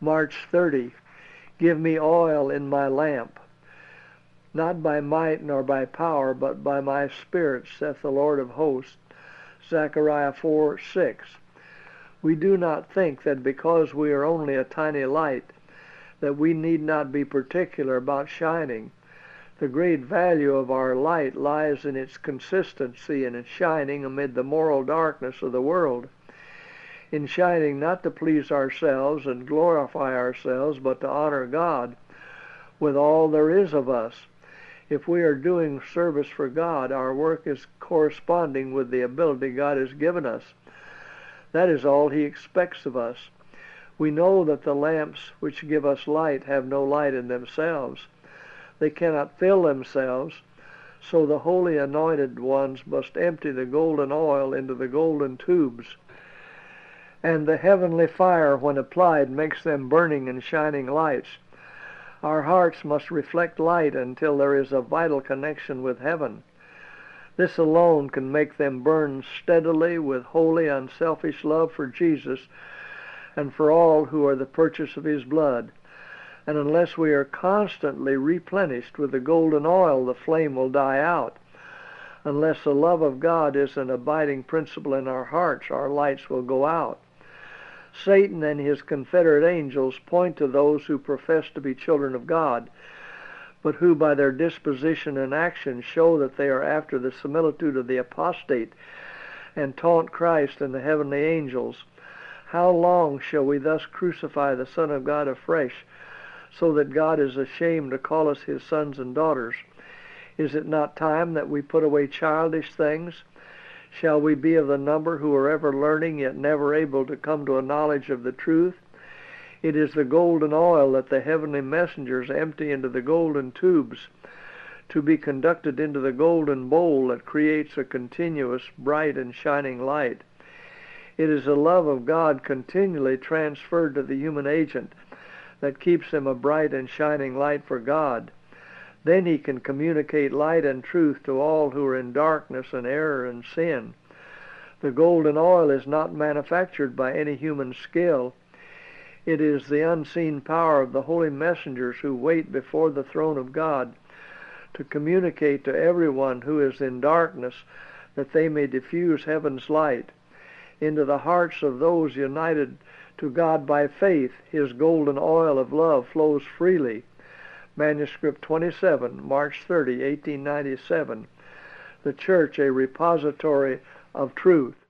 March 30. Give me oil in my lamp. Not by might nor by power, but by my Spirit, saith the Lord of hosts. Zechariah 4:6. We do not think that because we are only a tiny light, that we need not be particular about shining. The great value of our light lies in its consistency and its shining amid the moral darkness of the world. In shining not to please ourselves and glorify ourselves, but to honor God with all there is of us. If we are doing service for God, our work is corresponding with the ability God has given us. That is all He expects of us. We know that the lamps which give us light have no light in themselves. They cannot fill themselves, so the holy anointed ones must empty the golden oil into the golden tubes. And the heavenly fire, when applied, makes them burning and shining lights. Our hearts must reflect light until there is a vital connection with heaven. This alone can make them burn steadily with holy, unselfish love for Jesus and for all who are the purchase of His blood. And unless we are constantly replenished with the golden oil, the flame will die out. Unless the love of God is an abiding principle in our hearts, our lights will go out. Satan and his confederate angels point to those who profess to be children of God, but who by their disposition and action show that they are after the similitude of the apostate, and taunt Christ and the heavenly angels. How long shall we thus crucify the Son of God afresh, so that God is ashamed to call us His sons and daughters? Is it not time that we put away childish things? Shall we be of the number who are ever learning, yet never able to come to a knowledge of the truth? It is the golden oil that the heavenly messengers empty into the golden tubes, to be conducted into the golden bowl that creates a continuous, bright, and shining light. It is the love of God continually transferred to the human agent that keeps him a bright and shining light for God. Then he can communicate light and truth to all who are in darkness and error and sin. The golden oil is not manufactured by any human skill. It is the unseen power of the holy messengers who wait before the throne of God to communicate to everyone who is in darkness, that they may diffuse heaven's light. Into the hearts of those united to God by faith, His golden oil of love flows freely. Manuscript 27, March 30, 1897. The Church, a repository of truth.